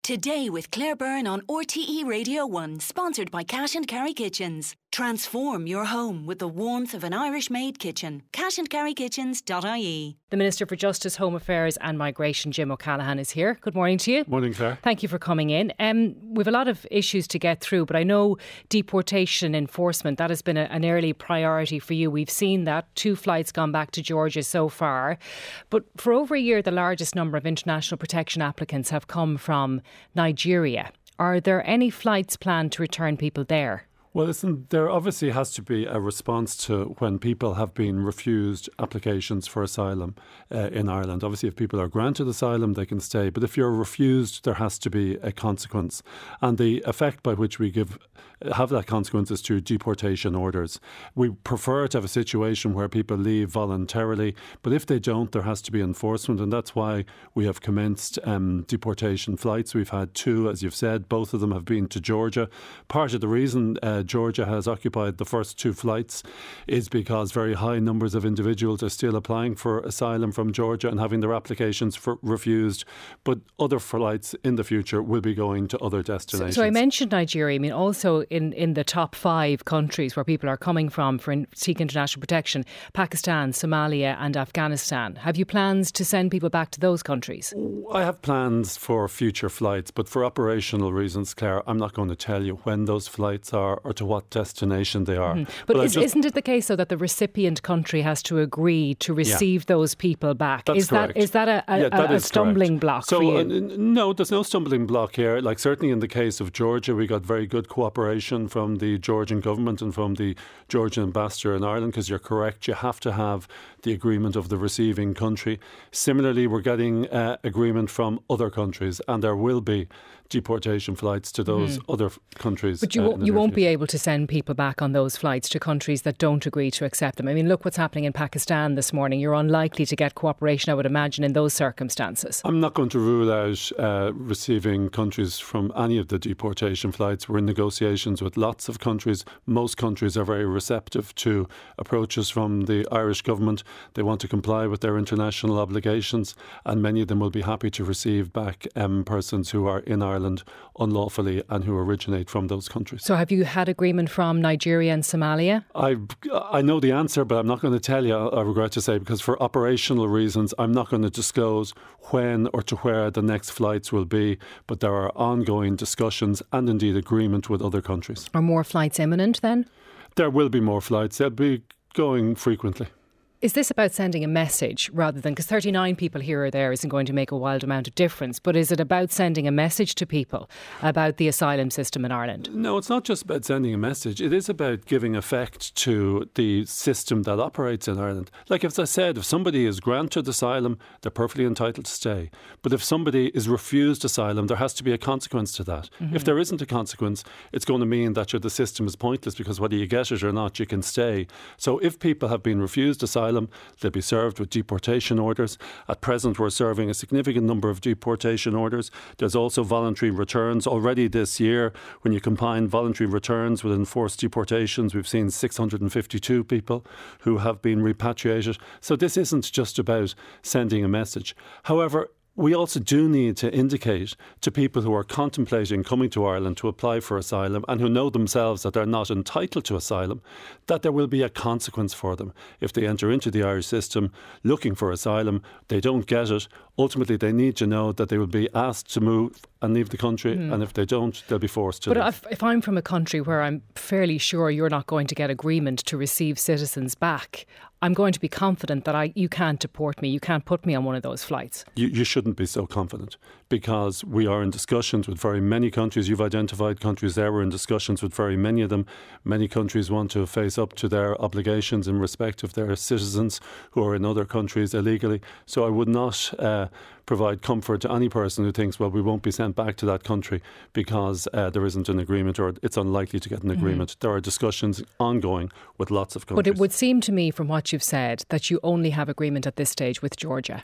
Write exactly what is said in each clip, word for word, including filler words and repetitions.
Today with Claire Byrne on R T E Radio one, sponsored by Cash and Carry Kitchens. Transform your home with the warmth of an Irish-made kitchen. cash and carry kitchens dot I E. The Minister for Justice, Home Affairs and Migration, Jim O'Callaghan, is here. Good morning to you. Morning, Claire. Thank you for coming in. Um, we've a lot of issues to get through, but I know deportation enforcement, that has been a, an early priority for you. We've seen that. Two flights gone back to Georgia so far. But for over a year, the largest number of international protection applicants have come from Nigeria. Are there any flights planned to return people there? Well, listen, there obviously has to be a response to when people have been refused applications for asylum uh, in Ireland. Obviously, if people are granted asylum, they can stay. But if you're refused, there has to be a consequence. And the effect by which we give have that consequence is through deportation orders. We prefer to have a situation where people leave voluntarily, but if they don't, there has to be enforcement, and that's why we have commenced um, deportation flights. We've had two, as you've said, both of them have been to Georgia. Part of the reason uh, Georgia has occupied the first two flights is because very high numbers of individuals are still applying for asylum from Georgia and having their applications for refused, but other flights in the future will be going to other destinations. So, so I mentioned Nigeria. I mean, also in, in the top five countries where people are coming from for in, seek international protection, Pakistan, Somalia and Afghanistan. Have you plans to send people back to those countries? I have plans for future flights, but for operational reasons, Claire, I'm not going to tell you when those flights are or to what destination they are. Mm-hmm. But, but is, just, isn't it the case, though, that the recipient country has to agree to receive yeah, those people back? That's is correct. that is that a, a, yeah, that a is stumbling correct. block so, for you? Uh, no, there's no stumbling block here. Like certainly in the case of Georgia, we got very good cooperation from the Georgian government and from the Georgian ambassador in Ireland, because you're correct, you have to have the agreement of the receiving country. Similarly, we're getting uh, agreement from other countries, and there will be deportation flights to those mm. other countries. But you, uh, won't, you won't be able to send people back on those flights to countries that don't agree to accept them. I mean, look what's happening in Pakistan this morning. You're unlikely to get cooperation, I would imagine, in those circumstances. I'm not going to rule out uh, receiving countries from any of the deportation flights. We're in negotiations with lots of countries. Most countries are very receptive to approaches from the Irish government. They want to comply with their international obligations, and many of them will be happy to receive back um, persons who are in Ireland unlawfully and who originate from those countries. So have you had agreement from Nigeria and Somalia? I I know the answer, but I'm not going to tell you, I regret to say, because for operational reasons, I'm not going to disclose when or to where the next flights will be, but there are ongoing discussions and indeed agreement with other countries. Are more flights imminent then? There will be more flights. They'll be going frequently. Is this about sending a message rather than, because thirty-nine people here or there isn't going to make a wild amount of difference, but is it about sending a message to people about the asylum system in Ireland? No, it's not just about sending a message. It is about giving effect to the system that operates in Ireland. Like as I said, if somebody is granted asylum, they're perfectly entitled to stay. But if somebody is refused asylum, there has to be a consequence to that. Mm-hmm. If there isn't a consequence, it's going to mean that the system is pointless, because whether you get it or not, you can stay. So if people have been refused asylum, they'll be served with deportation orders. At present, we're serving a significant number of deportation orders. There's also voluntary returns. Already this year, when you combine voluntary returns with enforced deportations, we've seen six hundred fifty-two people who have been repatriated. So this isn't just about sending a message. However, we also do need to indicate to people who are contemplating coming to Ireland to apply for asylum and who know themselves that they're not entitled to asylum, that there will be a consequence for them. If they enter into the Irish system looking for asylum, they don't get it. Ultimately, they need to know that they will be asked to move and leave the country, mm. and if they don't, they'll be forced to but leave. But if, if I'm from a country where I'm fairly sure you're not going to get agreement to receive citizens back, I'm going to be confident that I you can't deport me, you can't put me on one of those flights. You, you shouldn't be so confident, because we are in discussions with very many countries. You've identified countries there. We're in discussions with very many of them. Many countries want to face up to their obligations in respect of their citizens who are in other countries illegally. So I would not uh, provide comfort to any person who thinks, well, we won't be sent back to that country because uh, there isn't an agreement, or it's unlikely to get an agreement. Mm-hmm. There are discussions ongoing with lots of countries. But it would seem to me, from what you've said, that you only have agreement at this stage with Georgia.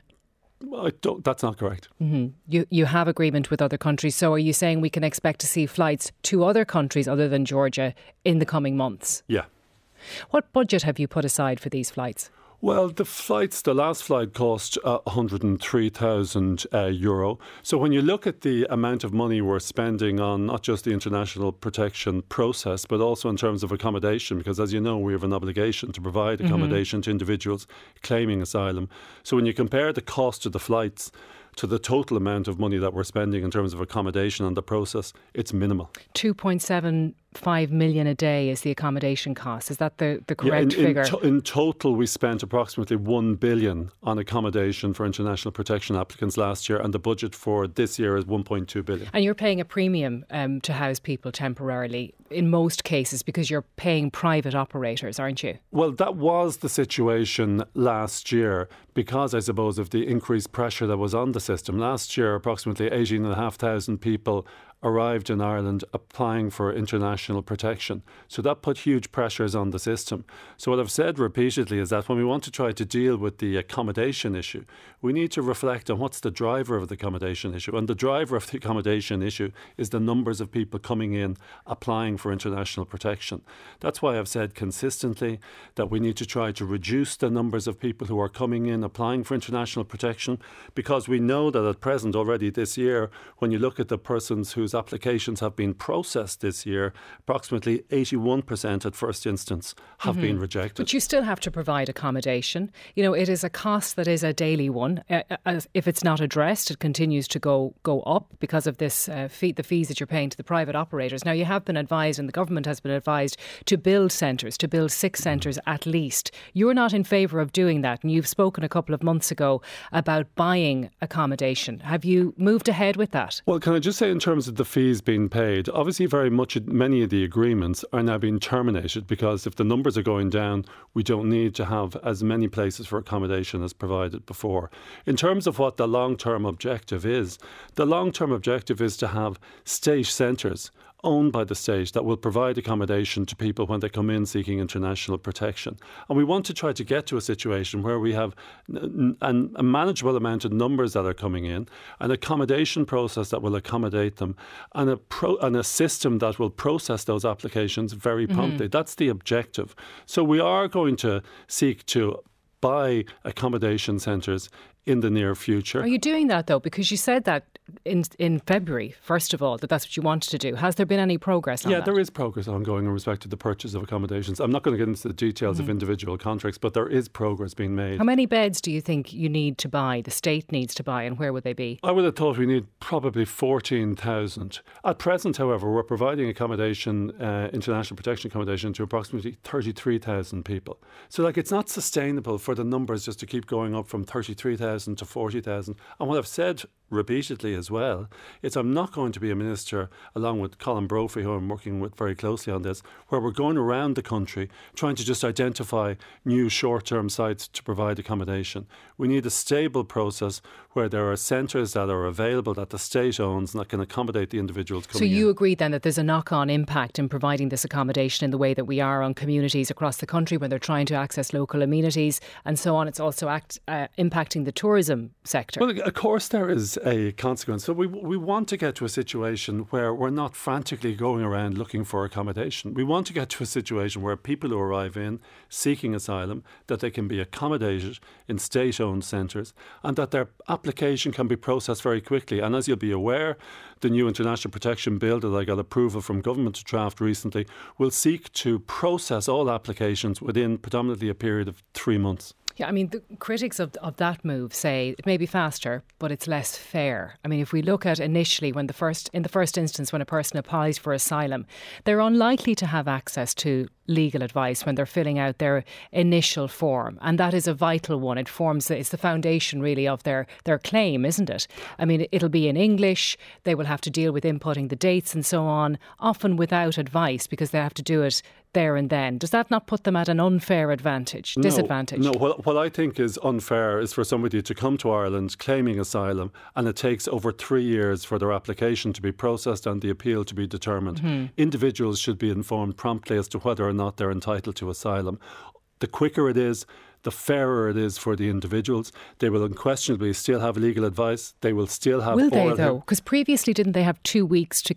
I don't, that's not correct. Mm-hmm. You you have agreement with other countries. So are you saying we can expect to see flights to other countries other than Georgia in the coming months? Yeah. What budget have you put aside for these flights? Well, the flights, the last flight cost uh, one hundred three thousand uh, euro. So when you look at the amount of money we're spending on not just the international protection process, but also in terms of accommodation, because as you know, we have an obligation to provide accommodation mm-hmm. to individuals claiming asylum. So when you compare the cost of the flights to the total amount of money that we're spending in terms of accommodation on the process, it's minimal. two point seven five million a day is the accommodation cost. Is that the, the correct yeah, in, figure? In, to, in total, we spent approximately one billion on accommodation for international protection applicants last year, and the budget for this year is one point two billion. And you're paying a premium um, to house people temporarily in most cases because you're paying private operators, aren't you? Well, that was the situation last year because, I suppose, of the increased pressure that was on the system. Last year, approximately eighteen thousand five hundred people arrived in Ireland applying for international protection. So that put huge pressures on the system. So what I've said repeatedly is that when we want to try to deal with the accommodation issue, we need to reflect on what's the driver of the accommodation issue. And the driver of the accommodation issue is the numbers of people coming in applying for international protection. That's why I've said consistently that we need to try to reduce the numbers of people who are coming in applying for international protection, because we know that at present already this year, when you look at the persons whose applications have been processed this year, approximately eighty-one percent at first instance have mm-hmm. been rejected. But you still have to provide accommodation. You know, it is a cost that is a daily one. Uh, as if it's not addressed, it continues to go go up because of this uh, fee, the fees that you're paying to the private operators. Now, you have been advised, and the government has been advised, to build centres, to build six centres at least. You're not in favour of doing that, and you've spoken a couple of months ago about buying accommodation. Have you moved ahead with that? Well, can I just say in terms of the fees being paid, obviously very much many of the agreements are now being terminated because if the numbers are going down, we don't need to have as many places for accommodation as provided before. In terms of what the long-term objective is, the long-term objective is to have state centres owned by the state that will provide accommodation to people when they come in seeking international protection. And we want to try to get to a situation where we have n- n- a manageable amount of numbers that are coming in, an accommodation process that will accommodate them, and a, pro- and a system that will process those applications very promptly. Mm-hmm. That's the objective. So we are going to seek to buy accommodation centres in the near future. Are you doing that though? Because you said that in in February, first of all, that that's what you wanted to do. Has there been any progress on yeah, that? there is progress ongoing in respect to the purchase of accommodations. I'm not going to get into the details mm-hmm. of individual contracts, but there is progress being made. How many beds do you think you need to buy, the state needs to buy, and where would they be? I would have thought we need probably fourteen thousand. At present, however, we're providing accommodation, uh, international protection accommodation to approximately thirty-three thousand people. So like it's not sustainable for the numbers just to keep going up from thirty-three thousand to forty thousand. And what I've said repeatedly as well is I'm not going to be a minister, along with Colin Brophy, who I'm working with very closely on this, where we're going around the country trying to just identify new short-term sites to provide accommodation. We need a stable process where there are centres that are available that the state owns and that can accommodate the individuals coming in. So you in. agree then that there's a knock-on impact in providing this accommodation in the way that we are on communities across the country when they're trying to access local amenities and so on. It's also act, uh, impacting the tourism sector. Well, of course there is a consequence. So we we want to get to a situation where we're not frantically going around looking for accommodation. We want to get to a situation where people who arrive in seeking asylum, that they can be accommodated in state-owned centres and that their application can be processed very quickly. And as you'll be aware, the new International Protection Bill that I got approval from government to draft recently will seek to process all applications within predominantly a period of three months. Yeah, I mean, the critics of of that move say it may be faster, but it's less fair. I mean, if we look at initially when the first, in the first instance, when a person applies for asylum, they're unlikely to have access to legal advice when they're filling out their initial form. And that is a vital one. It forms, it's the foundation really of their, their claim, isn't it? I mean, it'll be in English. They will have to deal with inputting the dates and so on, often without advice because they have to do it there and then. Does that not put them at an unfair advantage, disadvantage? No, no. What, what I think is unfair is for somebody to come to Ireland claiming asylum and it takes over three years for their application to be processed and the appeal to be determined. Mm-hmm. Individuals should be informed promptly as to whether or not they're entitled to asylum. The quicker it is, the fairer it is for the individuals. They will unquestionably still have legal advice. They will still have... Will they, though? Because previously, didn't they have two weeks to get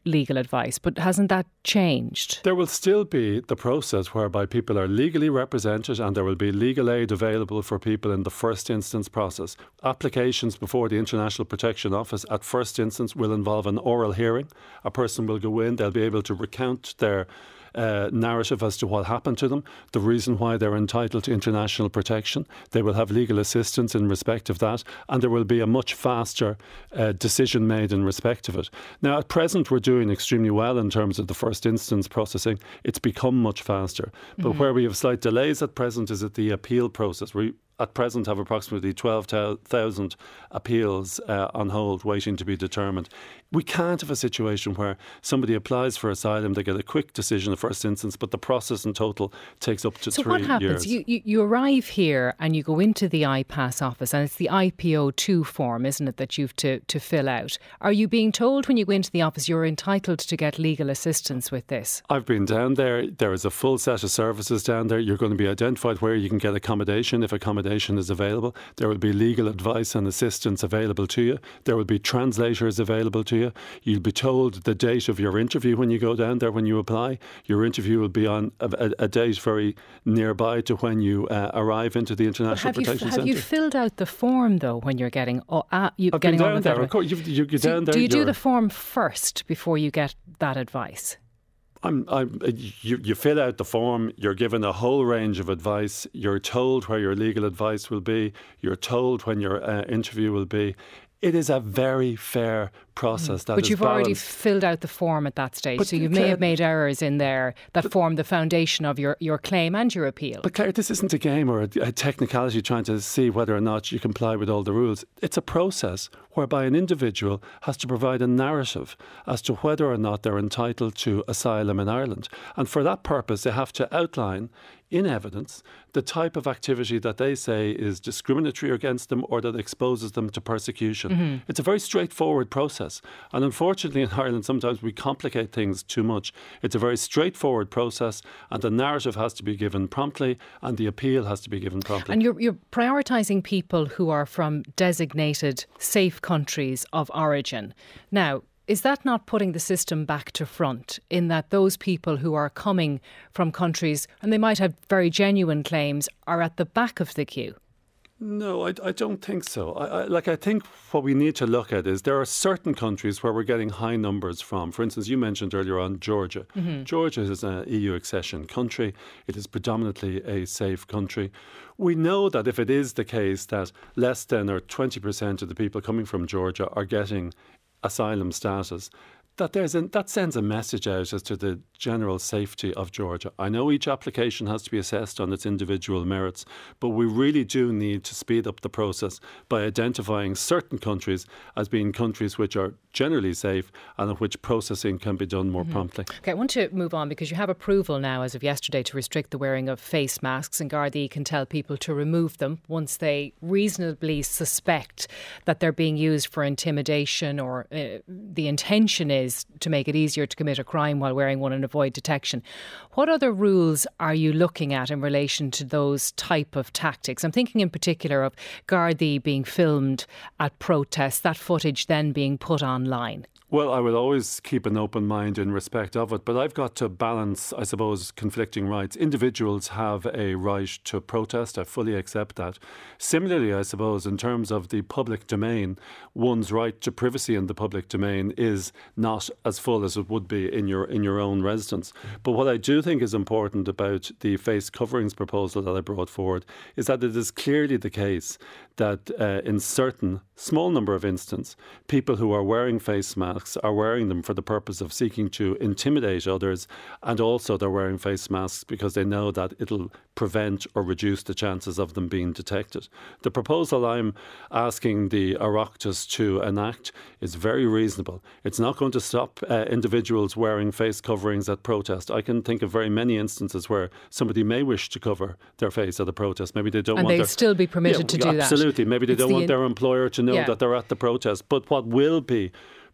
legal advice, but hasn't that changed? There will still be the process whereby people are legally represented, and there will be legal aid available for people in the first instance process. Applications before the International Protection Office at first instance will involve an oral hearing. A person will go in, they'll be able to recount their Uh, narrative as to what happened to them, the reason why they're entitled to international protection. They will have legal assistance in respect of that, and there will be a much faster uh, decision made in respect of it. Now, at present, we're doing extremely well in terms of the first instance processing. It's become much faster. But mm-hmm. where we have slight delays at present is at the appeal process. We at present have approximately twelve thousand appeals uh, on hold waiting to be determined. We can't have a situation where somebody applies for asylum, they get a quick decision in the first instance, but the process in total takes up to so three years. So what happens? You, you, you arrive here and you go into the I PASS office, and it's the I P O two form, isn't it, that you've to, to fill out. Are you being told when you go into the office you're entitled to get legal assistance with this? I've been down there. There is a full set of services down there. You're going to be identified where you can get accommodation, if accommodation is available. There will be legal advice and assistance available to you. There will be translators available to you. You'll be told the date of your interview when you go down there, when you apply. Your interview will be on a, a, a date very nearby to when you uh, arrive into the International Protection you, Centre. Have you filled out the form, though, when you're getting, oh, uh, you, I've getting been on down with there, that? of course. You, you get do, down there. Do you do the form first before you get that advice? I'm, I'm, you, you fill out the form, you're given a whole range of advice, you're told where your legal advice will be, you're told when your uh, interview will be. It is a very fair process. That but is you've balanced. Already filled out the form at that stage, but so you Claire, may have made errors in there that form the foundation of your, your claim and your appeal. But Claire, this isn't a game or a, a technicality trying to see whether or not you comply with all the rules. It's a process whereby an individual has to provide a narrative as to whether or not they're entitled to asylum in Ireland. And for that purpose, they have to outline in evidence the type of activity that they say is discriminatory against them or that exposes them to persecution. Mm-hmm. It's a very straightforward process. And unfortunately in Ireland sometimes we complicate things too much. It's a very straightforward process, and the narrative has to be given promptly and the appeal has to be given promptly. And you're, you're prioritising people who are from designated safe countries of origin. Now, is that not putting the system back to front, in that those people who are coming from countries, and they might have very genuine claims, are at the back of the queue? No, I, I don't think so. I, I, like I think what we need to look at is there are certain countries where we're getting high numbers from. For instance, you mentioned earlier on Georgia. Mm-hmm. Georgia is an E U accession country. It is predominantly a safe country. We know that if it is the case that less than or twenty percent of the people coming from Georgia are getting asylum status, that there's a, that sends a message out as to the general safety of Georgia. I know each application has to be assessed on its individual merits, but we really do need to speed up the process by identifying certain countries as being countries which are generally safe and of which processing can be done more mm-hmm. promptly. Okay, I want to move on because you have approval now as of yesterday to restrict the wearing of face masks, and Gardaí can tell people to remove them once they reasonably suspect that they're being used for intimidation, or uh, the intention is to make it easier to commit a crime while wearing one and avoid detection. What other rules are you looking at in relation to those type of tactics? I'm thinking in particular of Gardaí being filmed at protests, that footage then being put online. Well, I will always keep an open mind in respect of it, but I've got to balance, I suppose, conflicting rights. Individuals have a right to protest. I fully accept that. Similarly, I suppose, in terms of the public domain, one's right to privacy in the public domain is not as full as it would be in your in your own residence. But what I do think is important about the face coverings proposal that I brought forward is that it is clearly the case that uh, in certain small number of instances, people who are wearing face masks are wearing them for the purpose of seeking to intimidate others, and also they're wearing face masks because they know that it'll prevent or reduce the chances of them being detected. The proposal I'm asking the Oireachtas to enact is very reasonable. It's not going to stop uh, individuals wearing face coverings at protest. I can think of very many instances where somebody may wish to cover their face at a protest. Maybe they don't and want they'd their, still be permitted yeah, to do absolutely. that. Absolutely. Maybe they it's don't the want in- their employer to know yeah. that they're at the protest. But what will be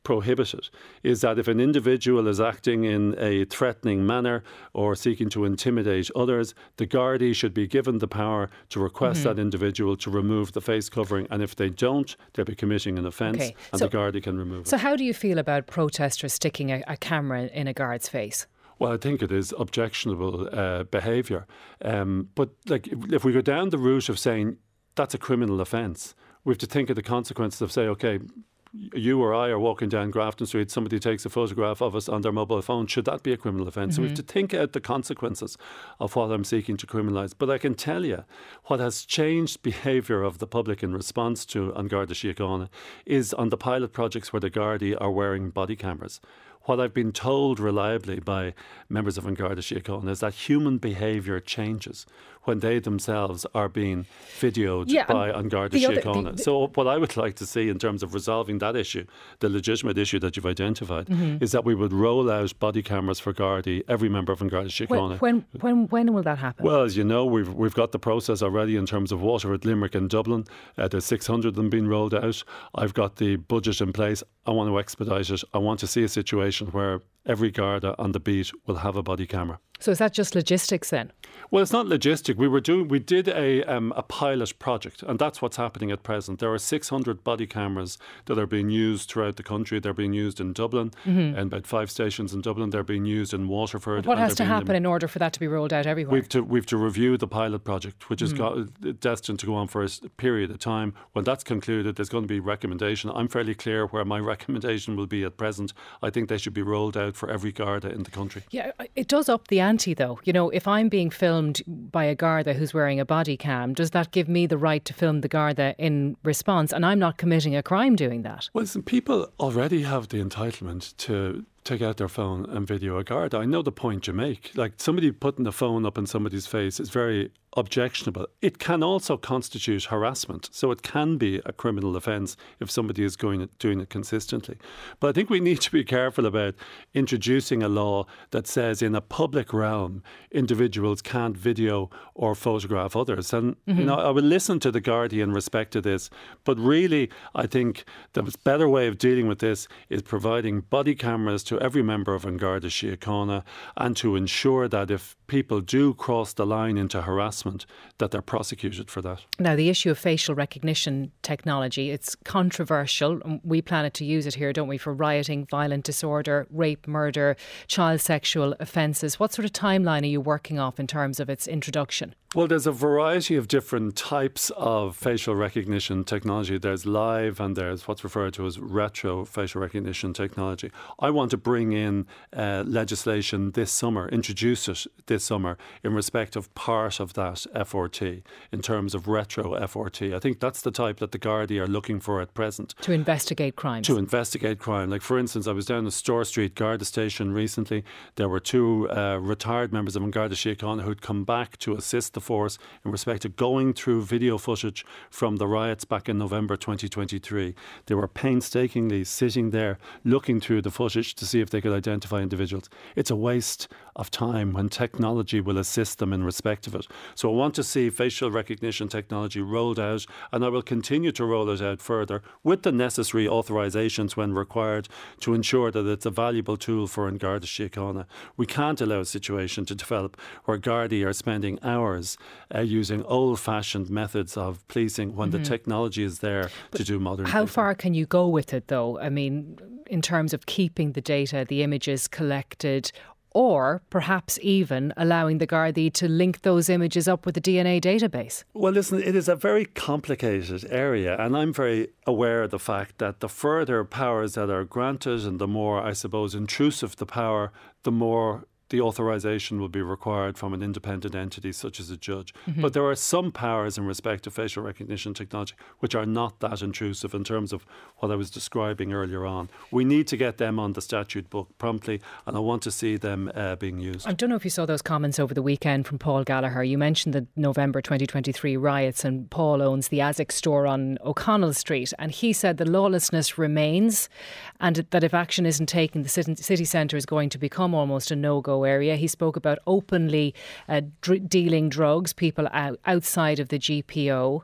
prohibited is that if an individual is acting in a threatening manner or seeking to intimidate others, the Gardaí should be given the power to request mm-hmm. that individual to remove the face covering. And if they don't, they'll be committing an offence okay. and so, the Gardaí can remove so it. So how do you feel about protesters sticking a, a camera in a guard's face? Well, I think it is objectionable uh, behaviour. Um, but like, if, if we go down the route of saying that's a criminal offence, we have to think of the consequences of, say, OK, you or I are walking down Grafton Street, somebody takes a photograph of us on their mobile phone. Should that be a criminal offence? Mm-hmm. So we have to think out the consequences of what I'm seeking to criminalise. But I can tell you what has changed behaviour of the public in response to An Garda Síochána is on the pilot projects where the Gardaí are wearing body cameras. What I've been told reliably by members of An Garda Síochána is that human behaviour changes when they themselves are being videoed yeah, by An Garda Síochána. So what I would like to see in terms of resolving that issue, the legitimate issue that you've identified, mm-hmm. is that we would roll out body cameras for Gardaí, every member of An Garda Síochána. When, when, when will that happen? Well, as you know, we've we've got the process already in terms of Waterford, Limerick and Dublin. Uh, there's six hundred of them being rolled out. I've got the budget in place. I want to expedite it. I want to see a situation where every Garda on the beat will have a body camera. So is that just logistics then? Well, it's not logistic. We were doing, we did a um, a pilot project, and that's what's happening at present. There are six hundred body cameras that are being used throughout the country. They're being used in Dublin, mm-hmm. and about five stations in Dublin. They're being used in Waterford. But what has to happen in, in order for that to be rolled out everywhere? We've to we've to review the pilot project, which is mm. got, destined to go on for a period of time. When that's concluded, there's going to be recommendation. I'm fairly clear where my recommendation will be at present. I think they should be rolled out for every Garda in the country. Yeah, it does up the ante, though. You know, if I'm being filmed by a Garda who's wearing a body cam, does that give me the right to film the Garda in response? And I'm not committing a crime doing that. Well, listen, people already have the entitlement to take out their phone and video a Garda. I know the point you make. Like, somebody putting the phone up in somebody's face is very objectionable. It can also constitute harassment, so it can be a criminal offence if somebody is going doing it consistently. But I think we need to be careful about introducing a law that says in a public realm individuals can't video or photograph others. And mm-hmm. you know, I will listen to the Gardaí in respect to this, but really I think the better way of dealing with this is providing body cameras to every member of An Garda Síochána, and to ensure that if people do cross the line into harassment, that they're prosecuted for that. Now, the issue of facial recognition technology, it's controversial. We plan to use it here, don't we, for rioting, violent disorder, rape, murder, child sexual offences. What sort of timeline are you working off in terms of its introduction? Well, there's a variety of different types of facial recognition technology. There's live and there's what's referred to as retro facial recognition technology. I want to bring in uh, legislation this summer, introduce it this summer in respect of part of that F R T, in terms of retro F R T. I think that's the type that the Gardaí are looking for at present. To investigate crimes. To investigate crime. Like, for instance, I was down at Store Street Garda Station recently. There were two uh, retired members of An Garda Síochána who'd come back to assist the force in respect to going through video footage from the riots back in November twenty twenty-three. They were painstakingly sitting there looking through the footage to see if they could identify individuals. It's a waste of time when technology will assist them in respect of it. So I want to see facial recognition technology rolled out, and I will continue to roll it out further with the necessary authorisations when required to ensure that it's a valuable tool for An Garda Síochána. We can't allow a situation to develop where Gardaí are spending hours uh, using old-fashioned methods of policing when mm-hmm. the technology is there but to do modern How policing. Far can you go with it, though? I mean, in terms of keeping the data, the images collected, or perhaps even allowing the Gardaí to link those images up with the D N A database? Well, listen, it is a very complicated area, and I'm very aware of the fact that the further powers that are granted and the more, I suppose, intrusive the power, the more the authorisation will be required from an independent entity such as a judge. Mm-hmm. But there are some powers in respect to facial recognition technology which are not that intrusive in terms of what I was describing earlier on. We need to get them on the statute book promptly, and I want to see them uh, being used. I don't know if you saw those comments over the weekend from Paul Gallagher. You mentioned the November twenty twenty-three riots, and Paul owns the ASIC store on O'Connell Street, and he said the lawlessness remains, and that if action isn't taken, the city centre is going to become almost a no-go area. He spoke about openly uh, dr- dealing drugs, people out, outside of the G P O.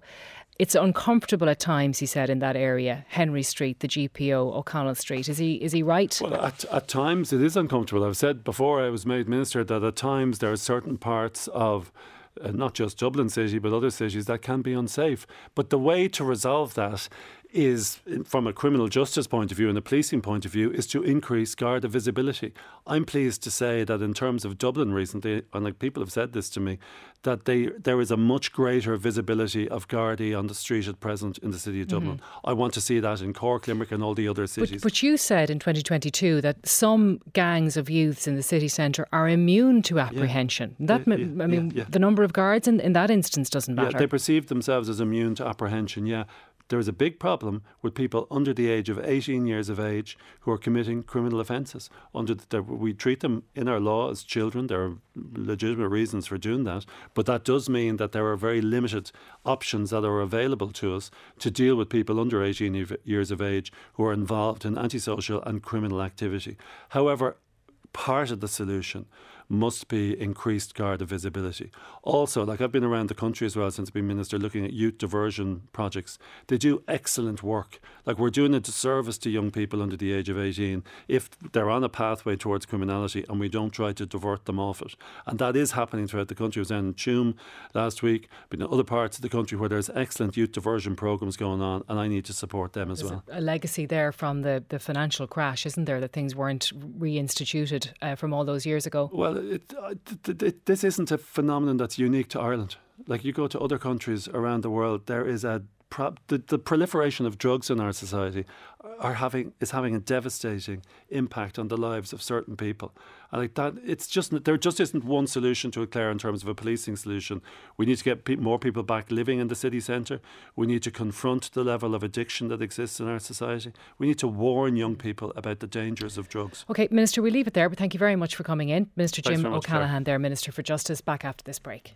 it's uncomfortable at times, he said, in that area, Henry Street, the G P O, O'Connell Street. Is he is he right? Well, at, at times it is uncomfortable. I've said before I was made minister that at times there are certain parts of uh, not just Dublin City but other cities that can be unsafe. But the way to resolve that is, from a criminal justice point of view and a policing point of view, is to increase Garda visibility. I'm pleased to say that in terms of Dublin recently, and like people have said this to me, that they there is a much greater visibility of Gardaí on the street at present in the city of Dublin. Mm-hmm. I want to see that in Cork, Limerick and all the other cities. But, but you said in twenty twenty-two that some gangs of youths in the city centre are immune to apprehension. Yeah. That, yeah, yeah, I mean, yeah, yeah. the number of guards in, in that instance doesn't matter. Yeah, they perceive themselves as immune to apprehension, yeah. There is a big problem with people under the age of eighteen years of age who are committing criminal offences. Under the, we treat them in our law as children. There are legitimate reasons for doing that. But that does mean that there are very limited options that are available to us to deal with people under eighteen years of age who are involved in antisocial and criminal activity. However, part of the solution must be increased Garda visibility. Also, like I've been around the country as well since I've been minister looking at youth diversion projects. They do excellent work. Like we're doing a disservice to young people under the age of eighteen if they're on a pathway towards criminality and we don't try to divert them off it. And that is happening throughout the country. I was down in Tuam last week, but in other parts of the country where there's excellent youth diversion programmes going on, and I need to support them as there's well. A legacy there from the, the financial crash, isn't there, that things weren't reinstituted uh, from all those years ago? Well, It, it, it, this isn't a phenomenon that's unique to Ireland. Like you go to other countries around the world, there is a pro- the, the proliferation of drugs in our society are having is having a devastating impact on the lives of certain people. And like that, it's just there just isn't one solution to it, Claire, in terms of a policing solution. We need to get pe- more people back living in the city centre. We need to confront the level of addiction that exists in our society. We need to warn young people about the dangers of drugs. OK, Minister, we'll leave it there, but thank you very much for coming in. Minister Thanks Jim much, O'Callaghan Claire. there, Minister for Justice, back after this break.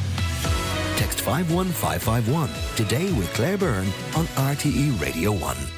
Text five one five five one today with Claire Byrne on R T E Radio one.